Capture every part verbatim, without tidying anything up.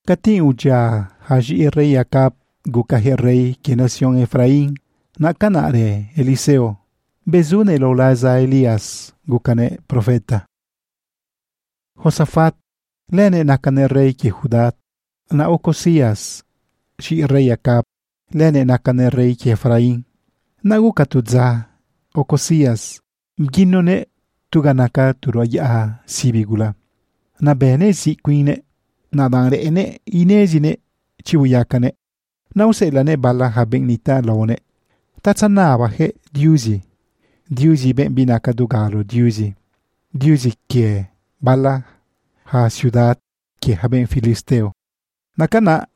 Katin uja haji rey Acab gukaje rey que nació en Efraín, na canare Eliseo, bezune lo laza Elías gukane profeta. Josafat, lene nakane rey que Judá, na Ocosías, shi rey Acab, lene nakane rey que Efraín, na gukatudza, Ocosías, mginone tuganaka turoya sibigula, na bene zikwine, na danre ene inezine chiwuyakane, na uselane bala habenita lone, tatsanaba he diuzi, diuzi ben binaka dugalo diuzi, diuzi que bala ha ciudad que haben filisteo. Nakana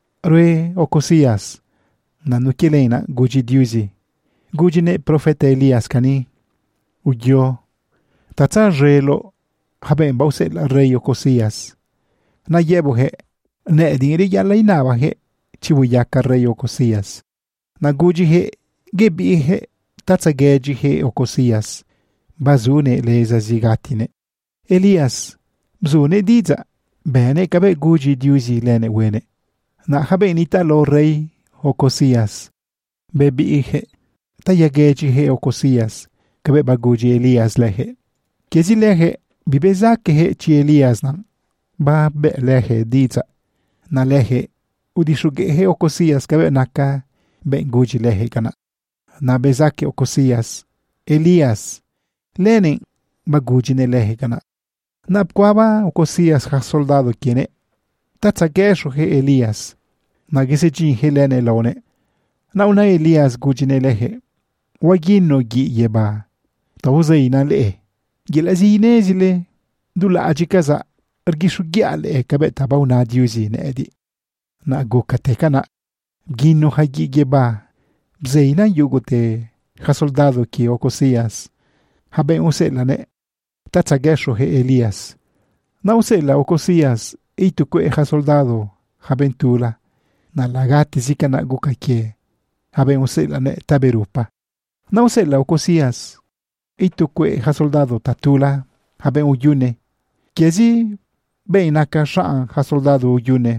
rue Ocosías, na nukelena guji diuzi, gujine profeta Elías kani, uyo, tatsa relo haben bausela rey Ocosías. Na yebohe, ne dingri yala inaba he, chiwuyaka rey Ocosías. Na guji he, gebi he, tatsa geji he Ocosías, bazune leza zigatine. Elias, bzune diza, bene kabe guji diuzi lene wene. Na habe nita lo rey Ocosías, bebi he, taya geji he Ocosías, kabe baguji Elias lehe. Kezi lehe, bibezake he chi Elias nan. Ba be lehe diza, na lehe, udishuge he Ocosías kabe naka, ben guji lehe kana. Na bezake Ocosías, Elias, lenen, ba guji ne lehe kana. Na pkwaba Ocosías ha soldado kiene, tatsa gesho he Elias, na gisejin he lene lone, na una Elias guji ne lehe, wagino gi yeba, tawuzaina le, gilazine zile, dula ajikaza, ergishu giale kabe tabaw na diuzi ne edi. Na gukate kana, gino hagi geba, bzeina yugote, ha soldado ki Ocosías, haben usela ne, tatsa gesho he Elias. Na usela Ocosías, itukwe ha soldado, haben tula, na lagati zikana gukake, haben usela ne taberupa. Na usela Ocosías, itukwe ha soldado tatula, haben uyune, kiezi, beinaka shaan ha soldado uyune.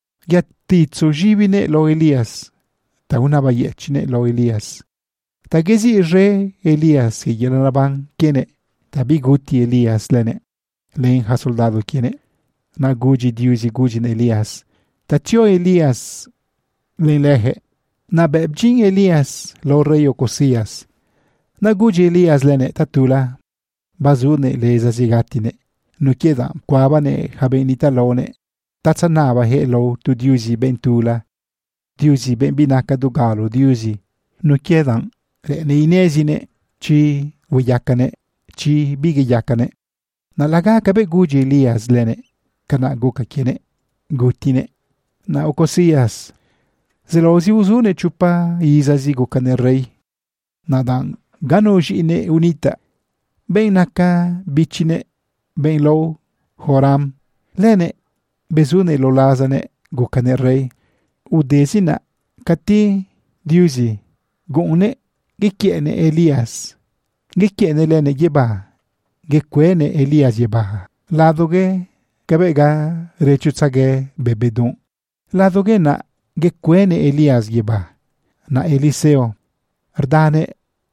Yatitso jibine lo Elias. Ta una bayechine lo Elias. Ta gezi re Elias y yelanaban kiene. Ta biguti Elias lene. Len ha soldado kiene. Na guji diuzi gujin Elias. Ta tio Elias len lehe. Na bebjin Elias lo rey Ocosías. Na guji Elias lene tatula. Bazune leza zigatine. No queda kwabane habenita lone, tatsanaba he lo tu diuzi bentula, diuzi ben binaka dugalo diuzi, no quedan ne inezine, chi wiyakane, chi bigiyakane, na laga kabe guji Elias lene, kana guka kiene, gutine, na Ocosías, zelozi uzune chupa izazi gukane rey, na dan ganoji ne unita, ben naka bichine, ben lo, Joram, lene, bezune lo lazane, gukane rey, udesina, kati, diuzi, gune, gikiene Elias, gikiene lene yeba, gikwene Elias yeba, ladoge, kabega, rechutsage, bebedun, ladoge na, gikwene Elias yeba, na Eliseo, ardane,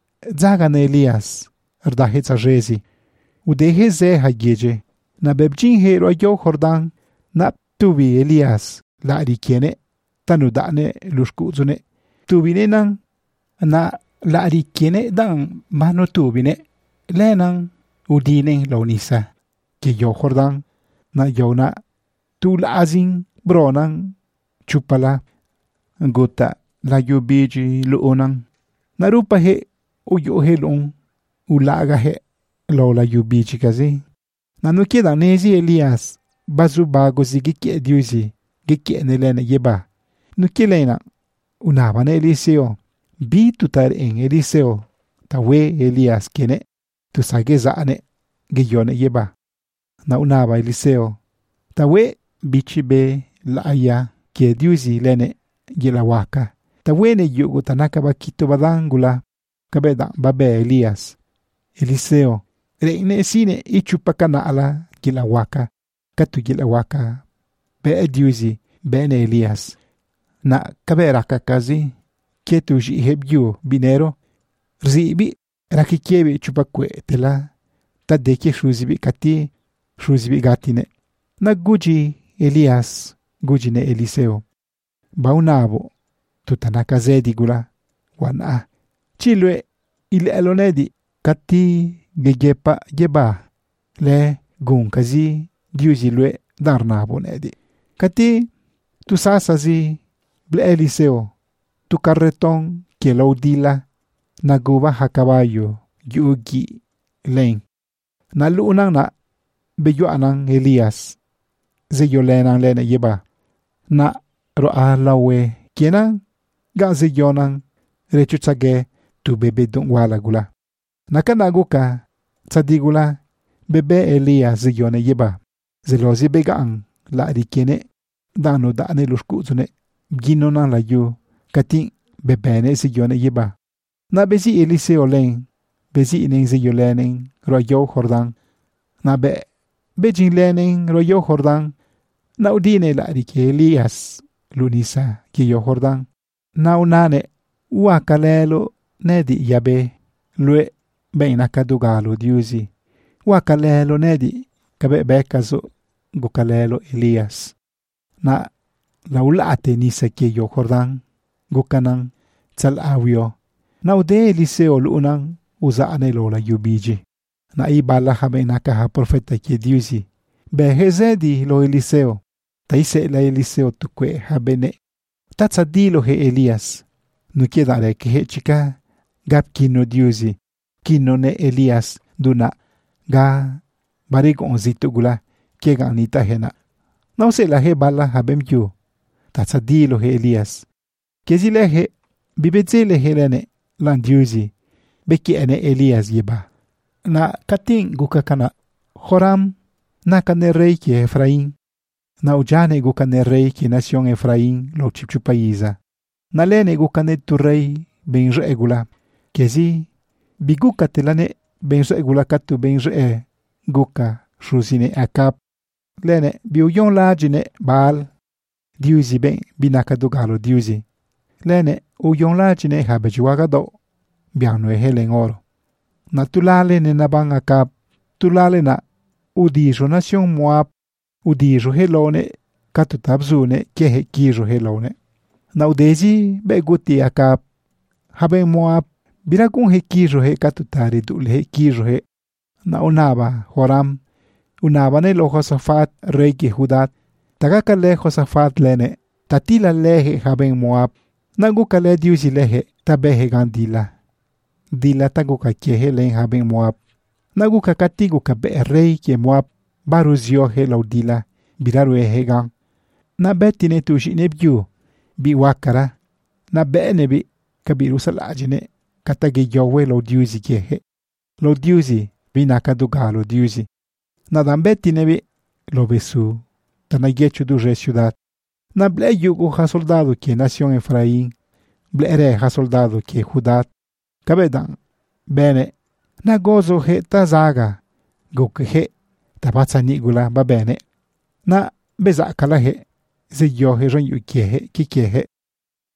zagane Elias, ardahitsa rezi, udehe ze hageje, na bebjin hero yo Jordan, na tubi Elias, la rikiene, tanudane lushkuzune, tubine nang, na la rikiene dan mano tubine, lenang, udine launisa, ki yo Jordan, na yona, tu la azin, bronang, chupala, gota, la yubiji luonang, na rupa he, uyo he lung, ulaga he, lola yubiji kazi. Na no queda nezi Elias, bazu bago zi gikie diuzi, gikie nelene yeba. No kilena, unabane Eliseo, bi tutar en Eliseo, tawe Elias kene, tu sagezane, giyone yeba. Na unaba Eliseo, tawe bichibe la aya, kie diuzi lene, yelawaka. Tawe ne yugo tanaka bakito badangula, kabeda babe Elias. Eliseo, reine sine ichupakana ala gilawaka, katu gilawaka, be diuzi, bene Elias. Na kabe rakakazi ketu ji hebyu binero rzibi rakikiebi chupakwe tela tadeki shuzibi kati shuzibi gatine. Na guji Elias gujine Eliseo. Baunabo tutanaka zedi gula wana chilwe ile elonedi kati gegepa geba le gunkazi diuzilwe darnabo nedi. Kati tu sasazi ble Eliseo tu carreton que laudila naguba hakabayo yugi len na lunang na beyo anang Elias zeyo lenang lene yeba na roa lawe kienang ga zeyo nang rechutsage tu bebe dong wala gula nakanaguka tsadigula bebe Elias zeyo ne yeba zelozi begang la rikiene dano dane los kuzune gino na la yu kati bebene zeyo ne yeba na bezi Eliseo len bezi inen zeyo lenen royo Jordan na be bejin lenen royo Jordan na udine la rike Elias lunisa kiyo Jordan na unane wakalelo nedi yabe lue beina kadugalo diuzi wakalelo nedi kabe bekazo gukalelo Elias na laulate nisa kiyo Jordan gukanang tsal awyo na ude Eliseo lunang uza anelo la yubiji na ibala habe nakaha profeta ki diuzi be hezedi lo Eliseo taise la Eliseo tukwe habene tatsadi lo he Elias no kiedare ke he chika gap kino diuzi kino ne Elias duna ga barigo onzito gula ke ganita hena no se la he bala habem yu tatsadi lo he Elias kezile he bibezele helene lan diuzi beki ene Elias yeba na kating gukakana Joram na kane rey ki Efraín na ujane gukane rey ki nación Efraín lo chipchupaiza na lene gukane tu rey ben regula kezi biguka telane ben regula katu ben re guka shuzine akap lene biuyon lajine Baal diuzi ben binaka dugalo diuzi lene uyon lajine habejuaga do biano e helen oro na tulale ne nabang akap tulale na udijo nación Moab udijo helone katutabzune kehe kijo helone na udezi be guti akap habe Moab birakun he kijo he katutari dul he kijo he na unaba Joram unaba ne lo Josafat rey ki Judat tagaka le Josafat lene tatila lehe habe Moab na gukale diuzi lehe tabehe gandila dila taguka kehe len haben Moab naguka katigu ka be rey ke Moab baruzio he laudila biraru e hegan na betine tushi nebyu bi wakara na be nebi kabiru salajine katage yowe laudiuzi kehe laudiuzi binaka dugalo diuzi na dan betine bi lo besu tanagechu duje ciudad na ble yugo ha soldado ke nación Efraín ble re ha soldado ke Judat kabedan bene na gozo he tazaga goke he tabatsa nigula ba bene na bezakala he zeyo he ron yuke he kike he